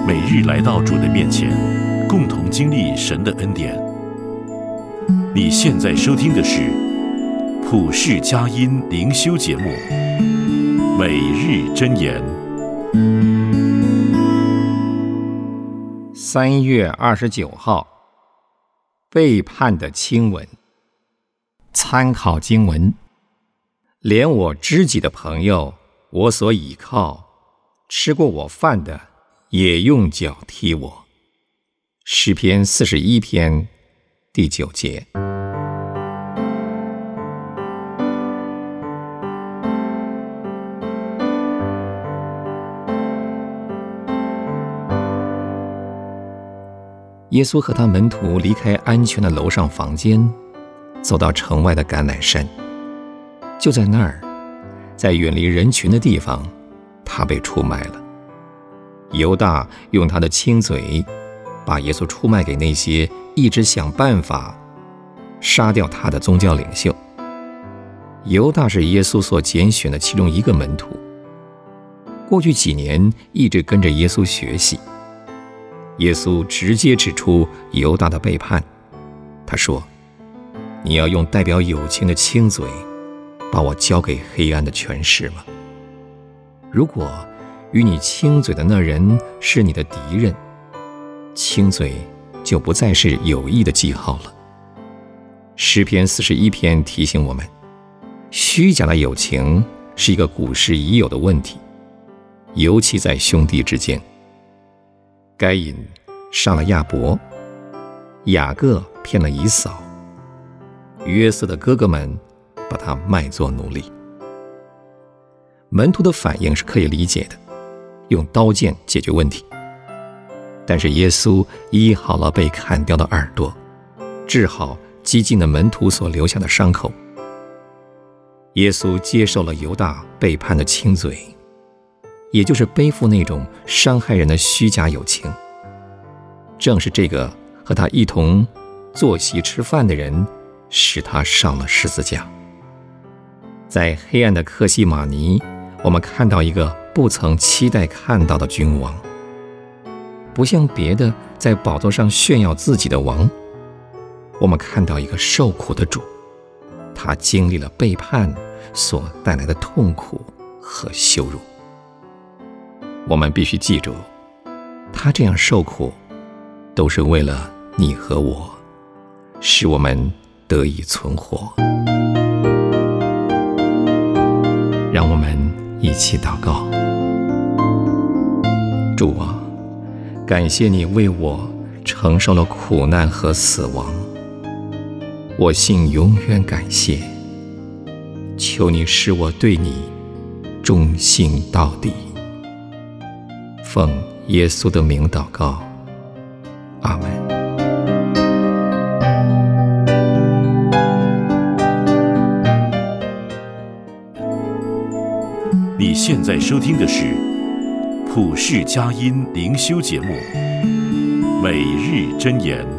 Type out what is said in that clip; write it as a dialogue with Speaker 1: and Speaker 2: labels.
Speaker 1: 每日来到主的面前，共同经历神的恩典。你现在收听的是普世佳音灵修节目《每日箴言》。
Speaker 2: 3月29号，背叛的亲吻。参考经文：连我知己的朋友，我所倚靠，吃过我饭的，也用脚踢我。诗篇41篇第9节。耶稣和他门徒离开安全的楼上房间，走到城外的橄榄山。就在那儿，在远离人群的地方，他被出卖了。犹大用他的亲嘴，把耶稣出卖给那些一直想办法杀掉他的宗教领袖。犹大是耶稣所拣选的其中一个门徒，过去几年一直跟着耶稣学习。耶稣直接指出犹大的背叛，他说：你要用代表友情的亲嘴，把我交给黑暗的权势吗？如果与你亲嘴的那人是你的敌人，亲嘴就不再是友谊的记号了。诗篇41篇提醒我们，虚假的友情是一个古时已有的问题，尤其在兄弟之间。该隐杀了亚伯，雅各骗了以扫，约瑟的哥哥们把他卖作奴隶。门徒的反应是可以理解的，用刀剑解决问题。但是耶稣医好了被砍掉的耳朵，治好激进的门徒所留下的伤口。耶稣接受了犹大背叛的亲嘴，也就是背负那种伤害人的虚假友情。正是这个和他一同坐席吃饭的人，使他上了十字架。在黑暗的客西马尼，我们看到一个不曾期待看到的君王，不像别的在宝座上炫耀自己的王，我们看到一个受苦的主，他经历了背叛所带来的痛苦和羞辱。我们必须记住，他这样受苦都是为了你和我，使我们得以存活。让我们一起祷告。主啊，感谢你为我承受了苦难和死亡，我心永远感谢。求你使我对你忠心到底。奉耶稣的名祷告，阿们。
Speaker 1: 你现在收听的是普世佳音灵修节目《每日箴言》。